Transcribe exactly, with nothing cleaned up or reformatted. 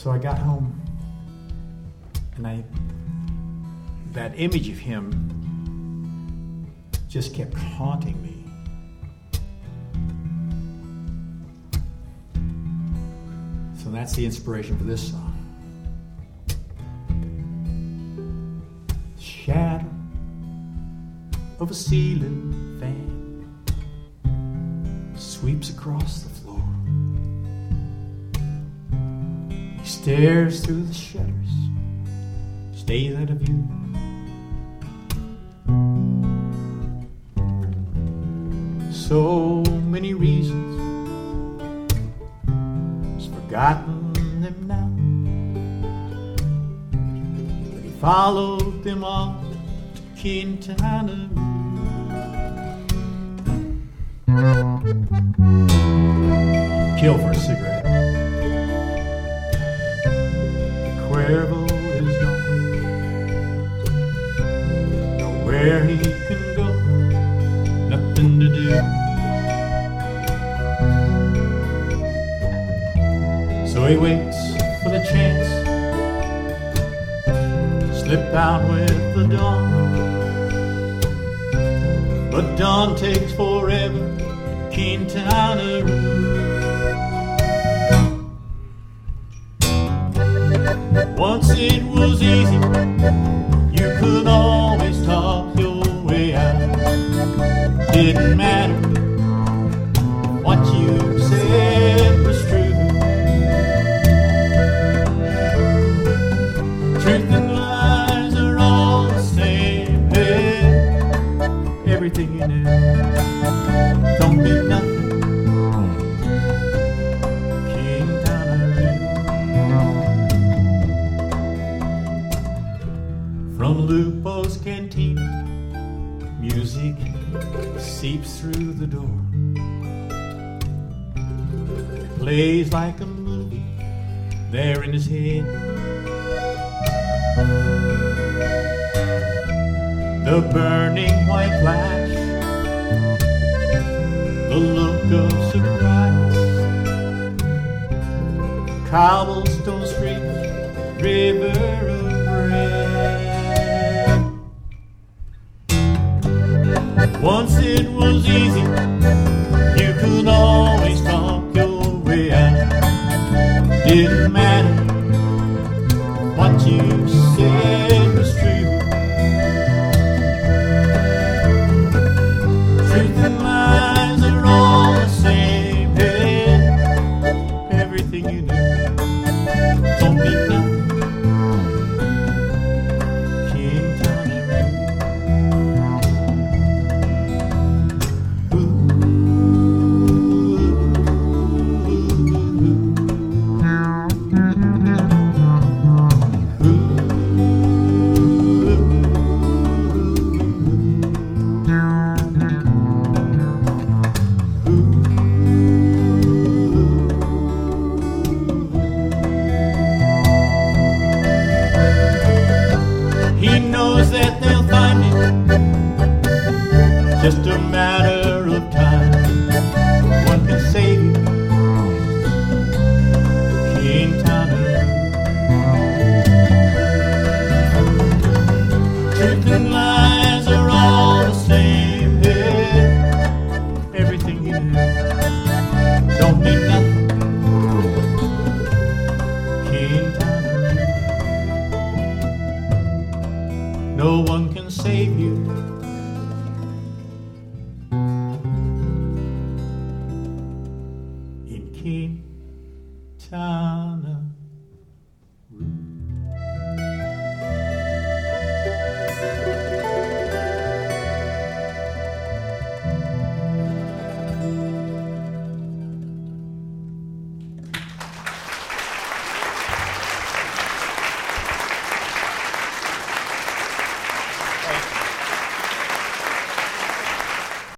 So I got home, and I that image of him just kept haunting me. So that's the inspiration for this song. Shadow of a ceiling fan sweeps across the floor. He stares through the shutters, stays out of view. So many reasons, he's forgotten them now, but he followed them all to Quintana. Kill for a cigarette. The Cuervo is gone, nowhere he can go, nothing to do. So he waits for the chance, slip out with the dawn. But dawn takes forever, Quintana Roo. Once it was easy, you could always talk your way out. Didn't matter what you said was true. Truth and lies are all the same. Hey, everything you knew don't mean nothing. Quintana Roo. From Lupo's cantina, music seeps through the door. It plays like a movie there in his head. The burning white flash, the look of surprise, cobblestone street, river of bread. Once it was easy, you could always talk your way out. Didn't matter what you said was true. Truth and lies are all the same. Hey, everything you knew don't mean nothing. Quintana just a matter of time. One can save you, Quintana. Truth and lies are all the same. Hey, everything you do don't mean nothing. Quintana. No one can save you. Quintana.